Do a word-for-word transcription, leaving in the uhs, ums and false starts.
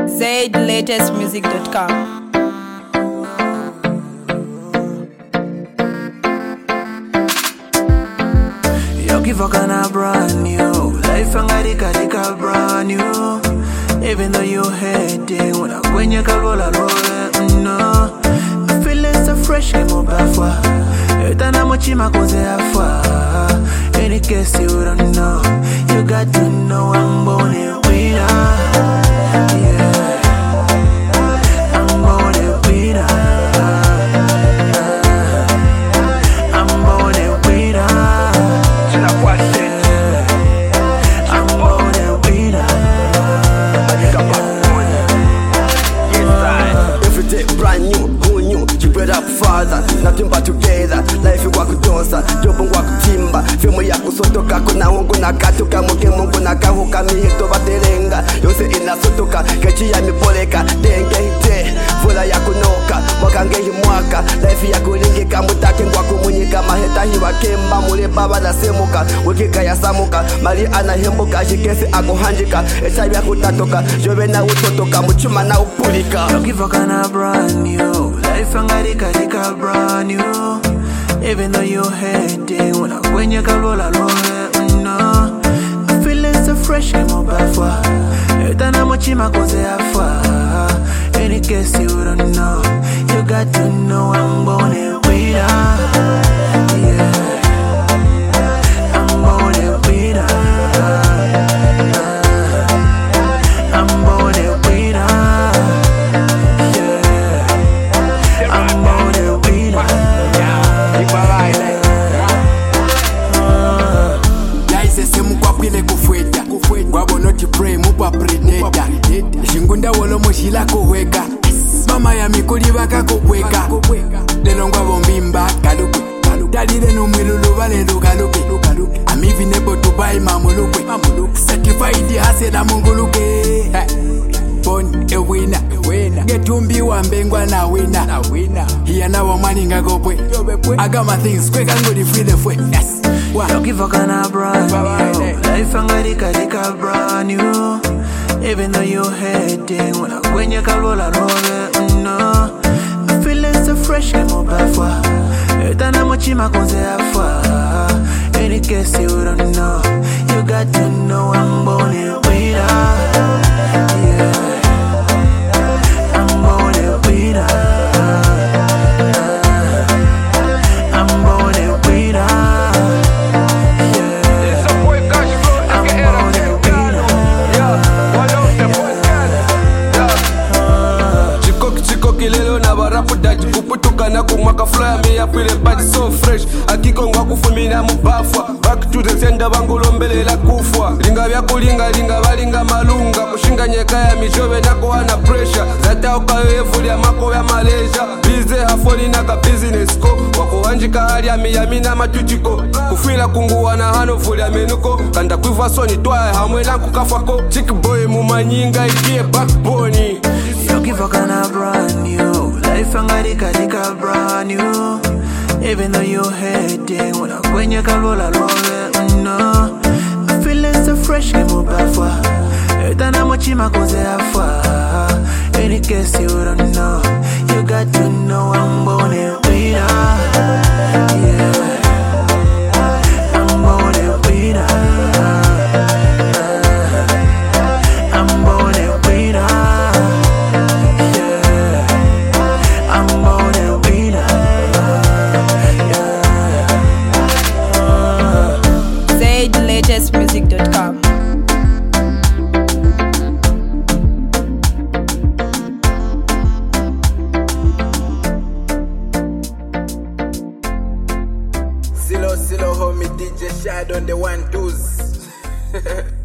zaid latest music dot com. Give a kind of brand new life and I got a brand new. Even though you hate it, when I when you can roll a roll, no. I feel it's so fresh, I'm a bafwa. Eta na mochima koze afa. Any case you don't know, you got to know I'm born a winner. Yeah, I'm born a winner. Nothing but together, life you walk kutosa, job walk timba, filmu ya kusotoka, kuna ungu na katuka, muke mungu na kahuka, mihito batelenga, yose inasotoka, kechi ya mipoleka, denge hite, fula ya kunoka, wakange himwaka, life ya kulingika, mutake ngwa kumunyika, maheta hiwa kemba, mule baba la semuka, wikika ya samuka, mali anahembuka, jikesi akuhanjika, echabi ya kutatoka, jove na utotoka, muchuma na upulika. Don't give a kind of brand new life and I got a brand new. Even though you hate it, when I when you can roll a roll, no. I feel it's so fresh, I'm a bafwa. Eta na mochima koze afa. Any case you don't know, you got to know I'm born a winner. Yeah, I'm born a winner. I'm born a winner. Shingunda wolo moshila kuweka mama ya mikuli baka kukweka lelo ngwa bombimba kaluke dalile no mwilulu bale lukaluke I'm even able to buy mamuluke certified hasela munguluke born a winner getumbi wa mbengwa na winner hiya na wa mani ngakopwe I got my things quick and go the free the fwe yes don't give a kind of brand new life and I got a brand new. Even though you hate it, when I when you can roll a roll, no. I feel it's so fresh, I'm a bafwa. Eta na mochima koze afa. Any case you don't know, you got to know I'm born a winner. Yeah, I'm born a winner. Kuputuka kumwaka fly me ya feel body so fresh akikongwa kufumina mubafwa back to the sender bangulombele la kufwa linga vya kulinga linga balinga malunga kushinga nyeka ya mijobe nako ana pressure zata ukawevu ya mako ya Malaysia bize hafoni na ka business ko wakuhanjika hali ya miyamina matuchiko kufila kunguwa na hano fuli ya menuko kanda kuiva soni twae hamwe na kukafako chick boy mumanyinga ikie backbone. You give a kind of brand new life and I got a brand new. Even though you hate it, when I when you can roll a roll, no. I feel it's so fresh, I'm a bafwa. Eta na mochima koze afa. Any case you don't know, you got to know I'm born a winner. Yeah, I'm born a winner. I'm born a winner. zaid latest music dot com. Silo silo homie D J Shad on the one twos.